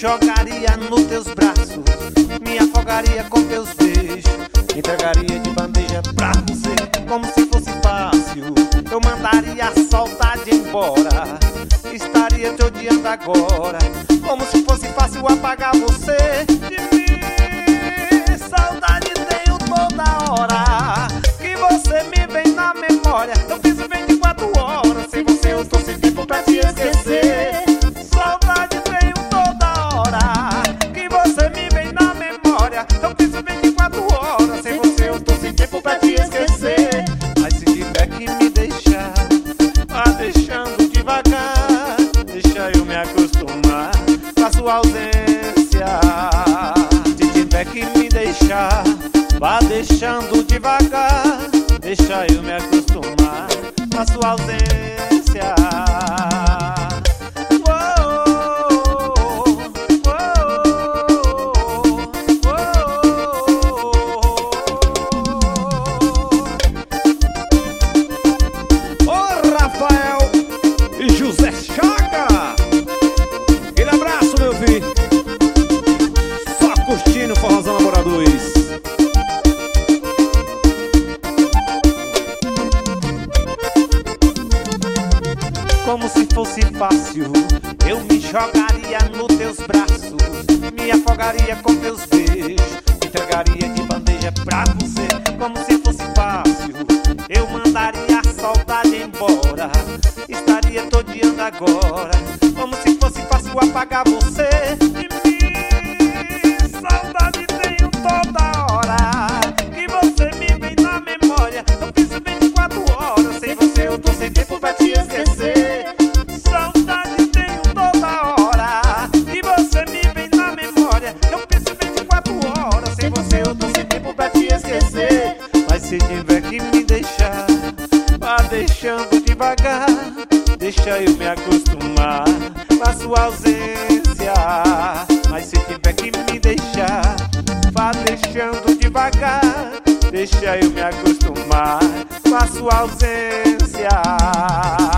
jogaria nos teus braços, me afogaria com teus beijos, entregaria de bandeja pra você, como se fosse fácil. Eu mandaria a saudade embora, estaria te odiando agora, como se fosse fácil apagar você de mim. Saudade tenho toda hora, que você me vem na memória. Eu fiz 24 horas, sem você eu tô sem tempo pra te esquecer. Saudade tenho toda hora, que você me vem na memória. Eu fiz 24 horas, sem você eu tô sem tempo pra te esquecer. Mas se tiver que me deixar, vá deixando devagar, deixa eu me acostumar com a sua ausência. Se tiver que me deixar, vá deixando devagar, deixa eu me acostumar com a sua ausência. José Chaga, aquele abraço, meu filho. Só curtindo o Forrozão Namoradores. Como se fosse fácil, eu me jogaria nos teus braços, me afogaria com teus beijos, entregaria de bandeja pra você, como se fosse fácil. Eu mandaria a saudade embora, estaria te odiando agora, como se fosse fácil apagar você de mim. Saudade tenho toda hora, que você me vem na memória. Eu fiz 24 horas, sem você eu tô sem tempo pra te esquecer. Saudade tenho toda hora, que você me vem na memória. Eu fiz 24 horas, sem você eu tô sem tempo pra te esquecer. Mas se tiver que me deixar, vá deixando devagar, deixa eu me acostumar com a sua ausência. Mas se tiver que me deixar, vá deixando devagar, deixa eu me acostumar com a sua ausência.